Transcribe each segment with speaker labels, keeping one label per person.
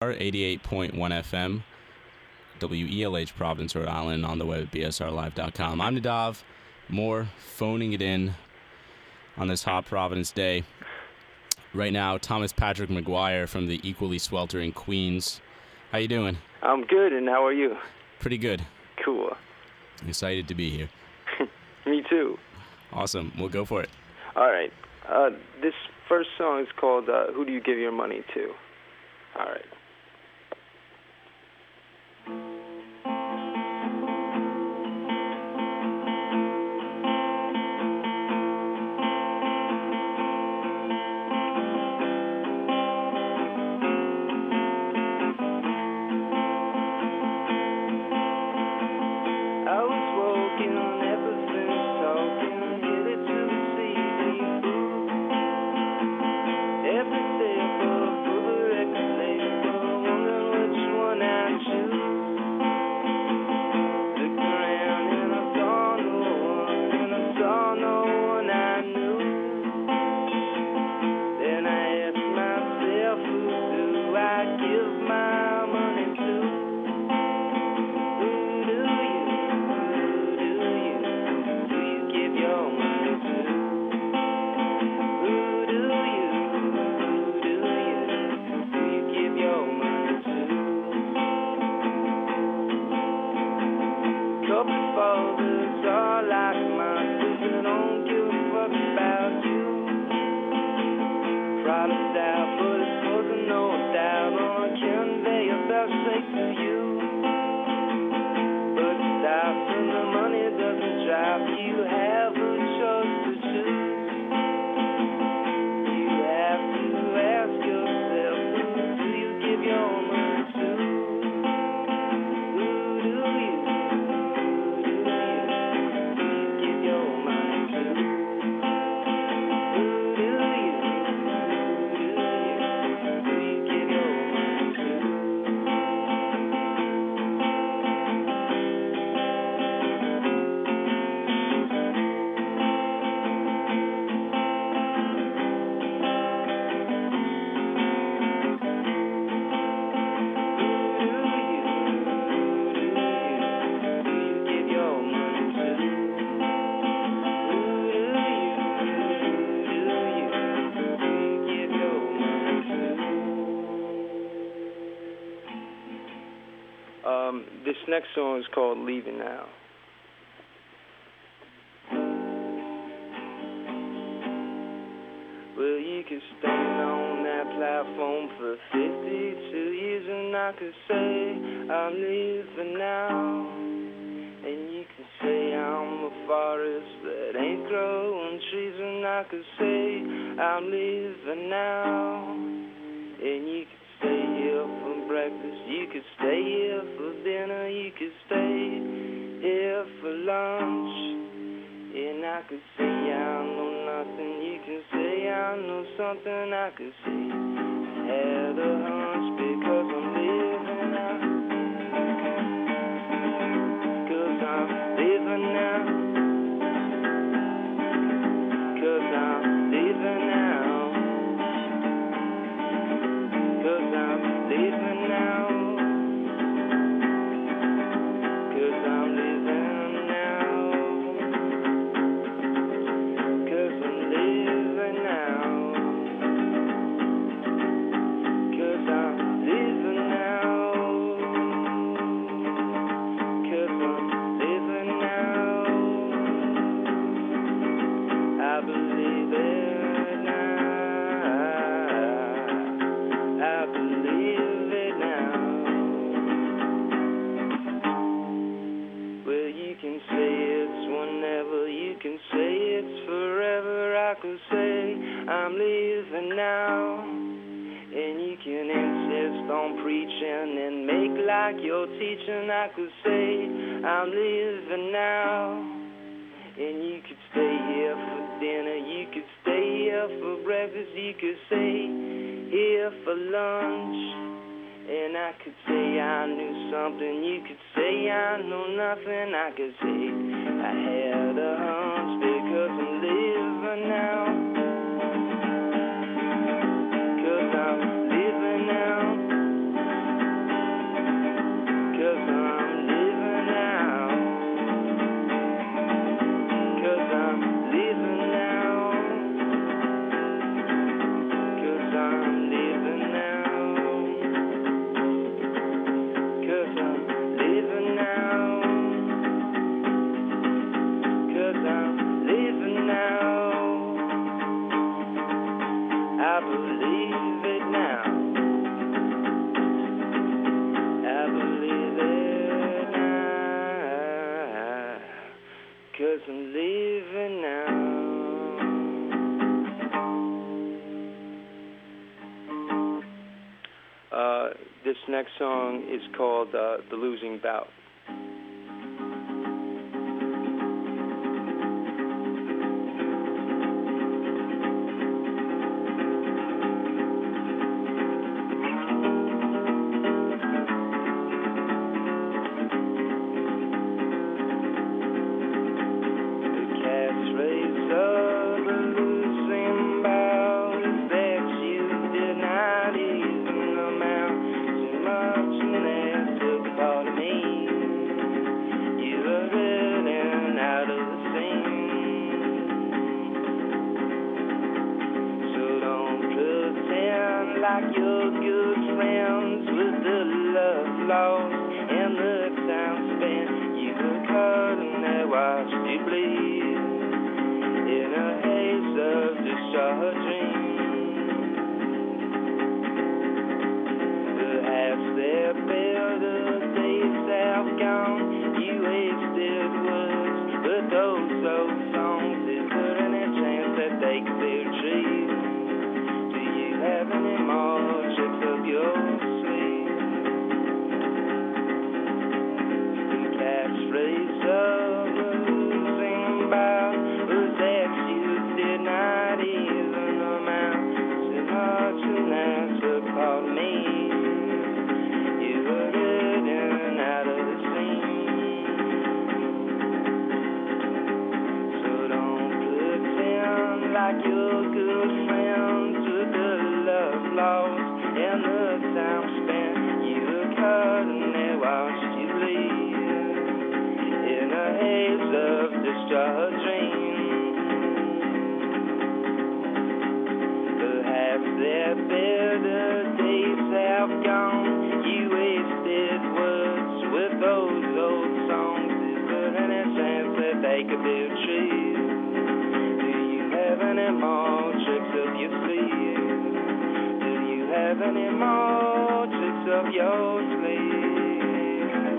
Speaker 1: BSR 88.1 FM, WELH Providence, Rhode Island, on the web at bsrlive.com. I'm Nadav, more phoning it in on this hot Providence day. Right now, Thomas Patrick McGuire from the equally sweltering Queens. How you doing?
Speaker 2: I'm good, and how are you?
Speaker 1: Pretty good.
Speaker 2: Cool.
Speaker 1: Excited to be here.
Speaker 2: Me too.
Speaker 1: Awesome. We'll go for it.
Speaker 2: All right. This first song is called Who Do You Give Your Money To? All right. This next song is called Leaving Now. Well, you could stand on that platform for 52 years and I could say I'm leaving now. And you could say I'm a forest that ain't growing trees and I could say I'm leaving now. And you could stay here for breakfast, you could stay here for dinner, you could stay here for lunch. And I could say I know nothing, you can say I know something, I could say I had a hunch because I'm living now. 'Cause I'm living now. 'Cause I'm living now. 'Cause I'm living now. 'Cause I'm living now. 'Cause I'm living now. 'Cause I'm living now. 'Cause I'm living now. I believe it now. I believe it now. Well, you can say it's whenever, you can say it's forever. I could say I'm leaving now. And you can insist on preaching and make like you're teaching. I could say I'm leaving now. And you could stay here for dinner, you could stay here for breakfast, you could stay here for lunch. And I could say I knew something, you could say I know nothing, I could say I had a hunch because I'm living now. 'Cause I'm living now. I'm leaving now. This next song is called The Losing Bout. Like you're good friends with the love lost and the time spent. You were caught and they watched you bleed in a haze of discharged dreams. Perhaps they're better days have gone. You wasted words, but those old songs, is there any chance that they could be retrieved? Have any more tricks up your sleeve? The catchphrase of the losing bout was that you did not even amount to much, and that's a part of me. You were hidden out of the scene. So don't pretend like you're good friends with the lost and the time spent. You were caught and they watched you bleed in a haze of distraught dreams. Perhaps their better days have gone. You wasted words with those old songs. Is there any chance that they could be retrieved? Do you have any more tricks up your sleeve? Have any more tricks up your sleeve?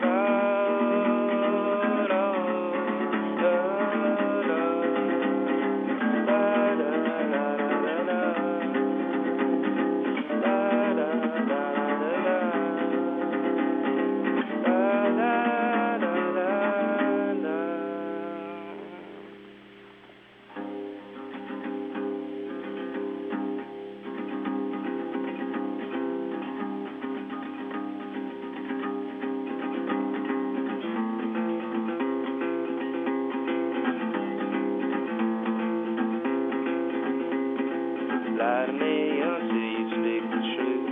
Speaker 2: Lie to me until you speak the truth.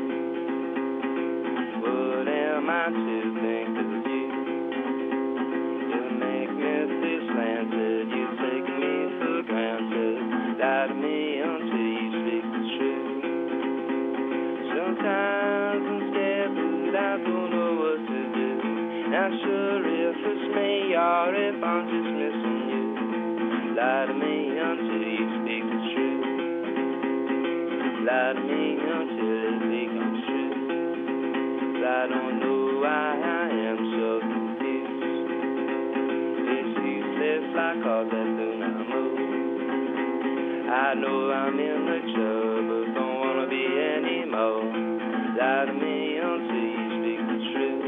Speaker 2: What am I to think of you? You make me feel slanted, you take me for granted. Lie to me until you speak the truth. Sometimes I'm scared, but I don't know what to do. Not sure if it's me or if I'm just missing you. Lie to me until you speak the truth. Lie to me until it becomes true. I don't know why I am so confused. It's useless like all that do not move. I know I'm in the trouble, don't wanna be anymore. Lie to me until you speak the truth.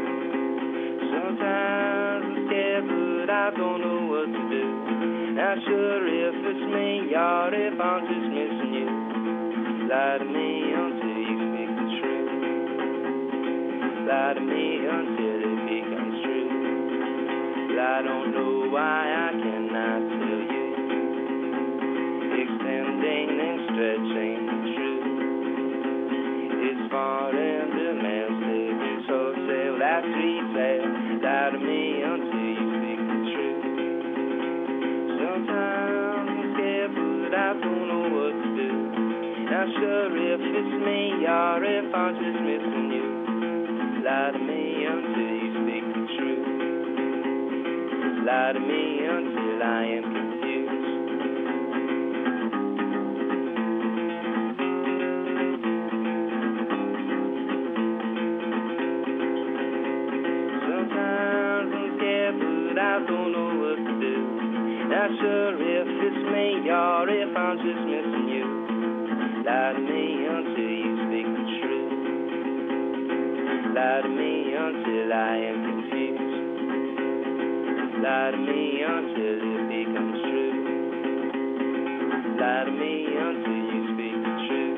Speaker 2: Sometimes I'm scared, but I don't know what to do. Not sure if it's me or if I'm just missing you. Lie to me until you speak the truth. Lie to me until it becomes true. I don't know why I cannot tell you. Extending and stretching the truth. It's foreign domestic, it's wholesale, that's retail. Lie to me until you speak the truth. Sometimes I'm scared, but I don't know what to do. Not sure if it's me or if I'm just missing you. Lie to me until you speak the truth. Lie to me until I am confused. Sometimes I'm scared, but I don't know what to do. not sure if it's me or if I'm just missing you. Lie to me until you speak the truth. Lie to me until I am confused. Lie to me until it becomes true. Lie to me until you speak the truth.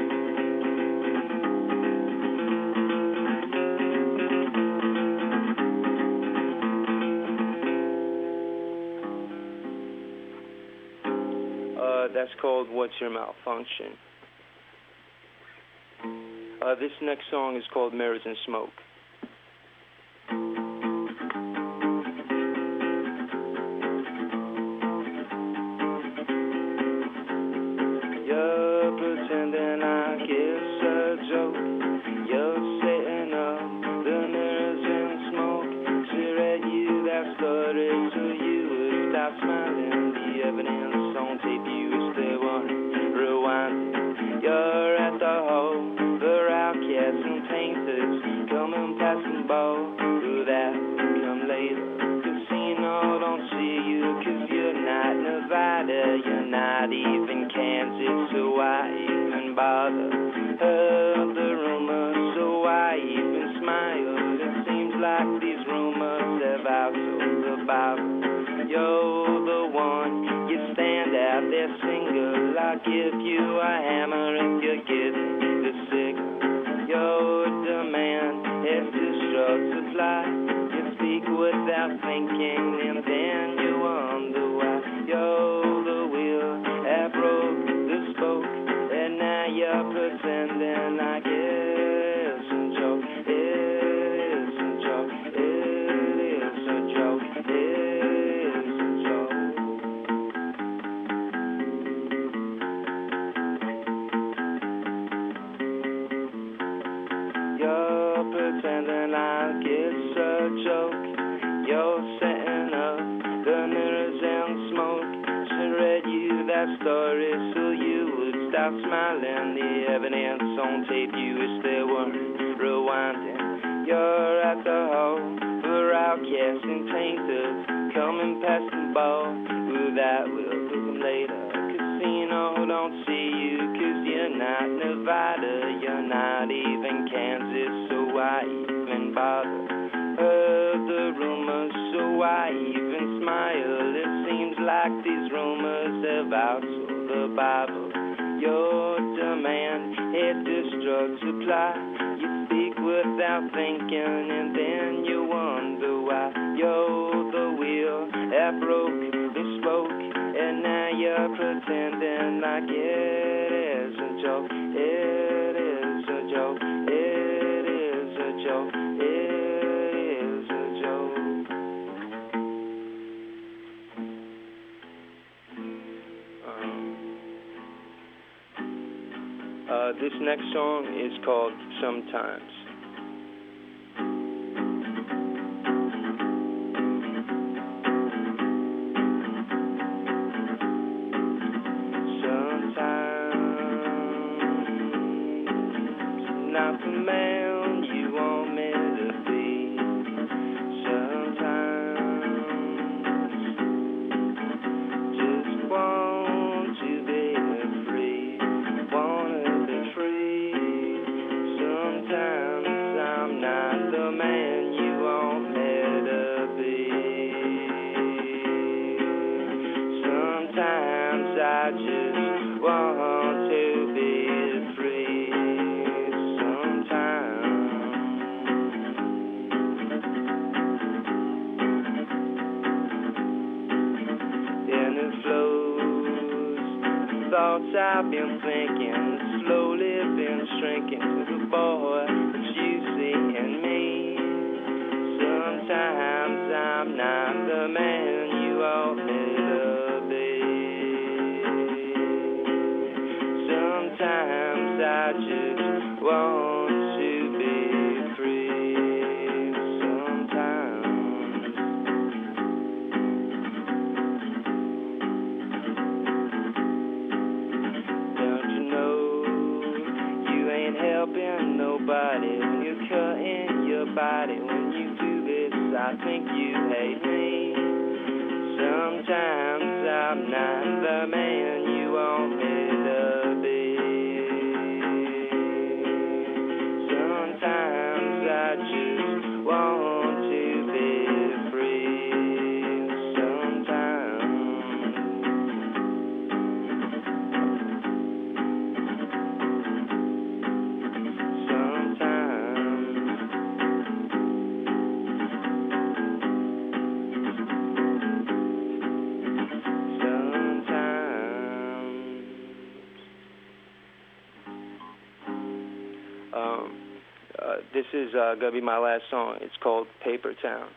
Speaker 2: That's called What's Your Malfunction. This next song is called Mirrors and Smoke. You're pretending like it's a joke. You're setting up the mirrors and smoke. She read you that story so you would stop smiling. The evidence on tape you wish they weren't rewinding. You're at the hole, the outcasts and painters coming past the ball. Do that, come later. Casino don't see you 'cause you're not Nevada. You're not even Kansas, so why even bother? Heard the rumors, so why even smile? It seems like these rumors have outsold the Bible. You're the one, you stand out there single. I'll give you a hammer if you give me the signal. Your demand is destruct supply. You speak without thinking and then you wonder why. You're the wheel that broke the spoke, and now you're pretending like it's a joke. It's a joke. It is a joke. It is a joke. You're pretending like it's a joke. You're setting up the mirrors and smoke. She read you that story so you would stop smiling. The evidence on tape you wish they weren't rewinding. You're at the hole for outcasts and painters coming past the ball. Ooh, that will book them later. Casino don't see you 'cause you're not Nevada. You're not even Kansas, so why even bother? Heard the rumors, so why even smile? It seems like these rumors have outsold the Bible. Your demand is destruct supply. You speak without thinking and then you wonder why. You're the wheel that broke the spoke, and now you're pretending like it is a joke. It is a joke. It is a joke. It is a joke. This next song is called Sometimes. Not the man you want me to be. Sometimes just want to be free. Wanna be free. Sometimes I'm not the man you want me to be. Sometimes I just want to be free. Thoughts I've been thinking, slowly been shrinking to the boy that you see in me. Sometimes I'm not the man you ought me to be. Sometimes I just want to be free. Sometimes. Helping nobody when you're cutting your body. When you do this, I think you hate me. Sometimes I the man you want me to be. Sometimes I just want to be free. Sometimes. This is gonna be my last song. It's called Paper Town.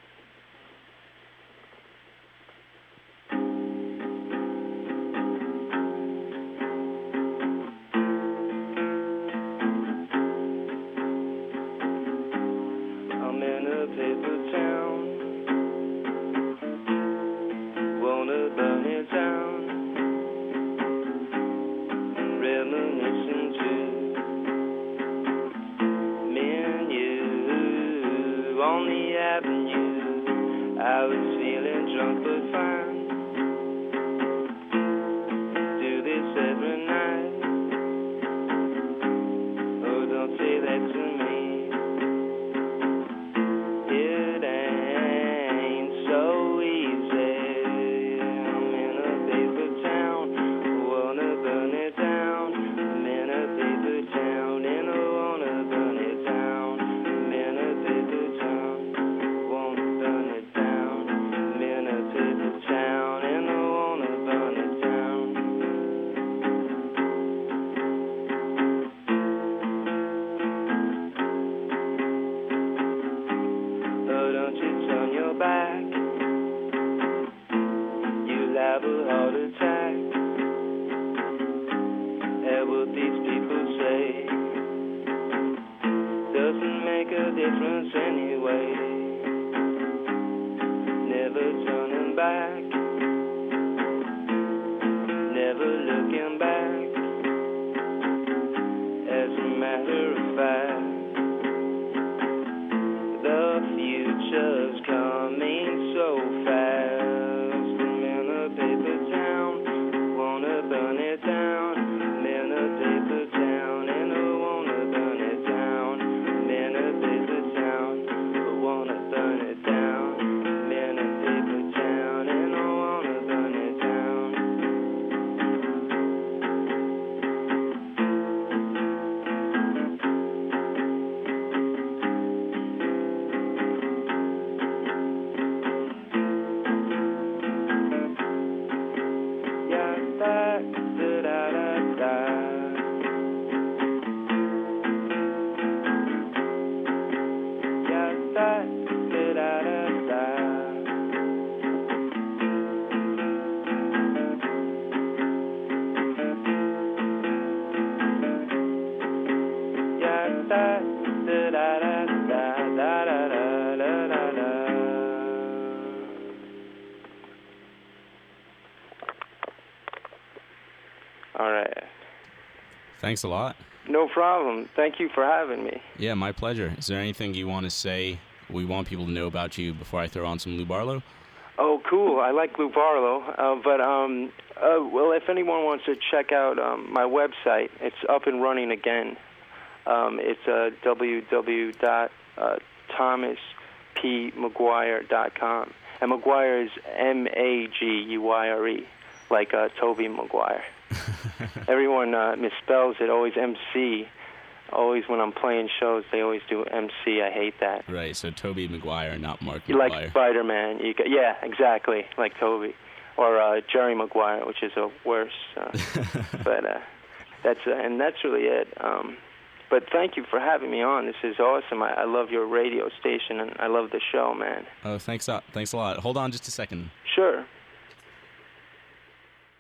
Speaker 2: I'm in a paper town, wanna burn it down, reminiscing to on the avenue. I was feeling drunk but fine. Do this every night. Oh, don't say that to me. It ain't so easy. I'm in a paper town, wanna burn it down. I'm in a paper town and I wanna burn it down. I'm in a paper town. Back. You'll have a heart attack at what these people say. Doesn't make a difference anyway. Never turning back, never looking back. As a matter of fact, the future's coming so fast. I'm in a paper town, wanna burn it down. I'm in a paper town and I wanna burn it down. I'm in a paper town, I wanna burn it down. I'm in a paper town and I wanna burn it down. All right.
Speaker 1: Thanks a lot.
Speaker 2: No problem. Thank you for having me.
Speaker 1: Yeah, my pleasure. Is there anything you want to say, we want people to know about you before I throw on some Lou Barlow?
Speaker 2: Oh, cool. I like Lou Barlow. Well, if anyone wants to check out my website, it's up and running again. It's www.thomaspmaguire.com. And Maguire is Maguire, like Tobey Maguire. Everyone misspells it, always MC. Always when I'm playing shows, they always do MC. I hate that.
Speaker 1: Right, so Tobey Maguire, not Mark
Speaker 2: You
Speaker 1: Maguire.
Speaker 2: like Spider-Man. Yeah, exactly, like Tobey. Or Jerry Maguire, which is a worse. But that's really it. But thank you for having me on. This is awesome. I love your radio station, and I love the show, man.
Speaker 1: Oh, thanks a lot. Hold on just a second.
Speaker 2: Sure.